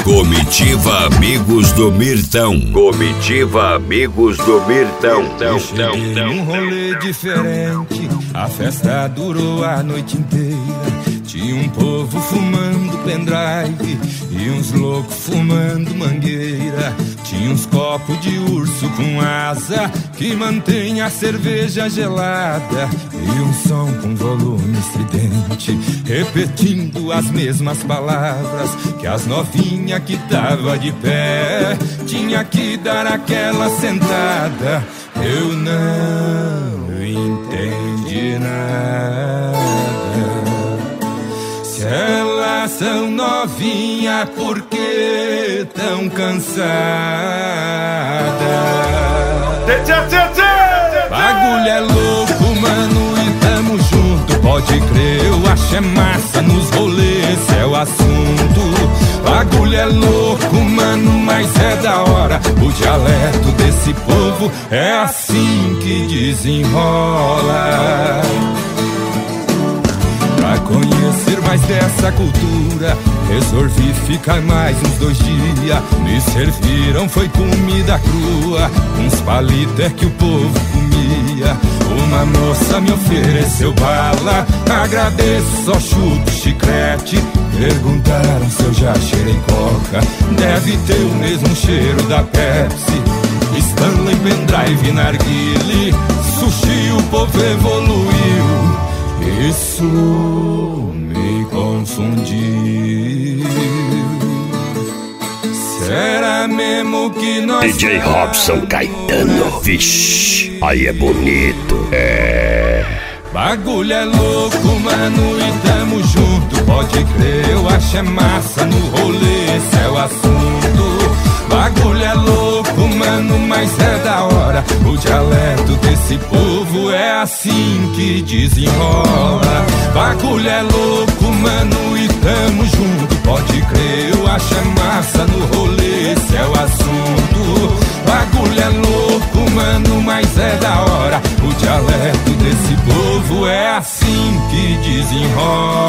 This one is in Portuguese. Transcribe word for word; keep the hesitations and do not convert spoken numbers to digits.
Comitiva Amigos do Mirtão. Comitiva Amigos do Mirtão. Eu cheguei num rolê diferente, a festa durou a noite inteira. Tinha um povo fumando pendrive e uns loucos fumando mangueira. Tinha uns copos de urso com asa que mantém a cerveja gelada, e um som com volume estridente repetindo as mesmas palavras que as novinhas que tava de pé tinha que dar aquela sentada. Eu não entendi nada. Se elas são novinhas, por que tão cansadas? Bagulho é louco, mano, e tamo junto. Pode crer, eu acho é massa nos rolês, é o assunto. Bagulho é louco, mano, mas é da hora. O dialeto desse povo é assim que desenrola. Pra conhecer mais dessa cultura, resolvi ficar mais uns dois dias. Me serviram, foi comida crua, uns palitos é que o povo comia. Uma moça me ofereceu bala, agradeço, só chupo chiclete. Perguntaram se eu já cheirei coca, deve ter o mesmo cheiro da Pepsi. Stanley, pendrive, narguile, sushi, o povo evoluiu. Isso me confundiu. Será mesmo que nós D J Robson Caetano, vixe, aí é bonito, é. Bagulho é louco, mano, e tamo junto. Pode crer, eu acho é massa no rolê, esse é o assunto. Bagulho é louco, mano, mas é da hora. O dialeto desse povo é assim que desenrola. Bagulho é louco, mano, e tamo junto. Pode crer, eu acho é massa no rolê, esse é o assunto. Bagulho é louco, mano, mas é da hora. O dialeto desse povo é assim que desenrola.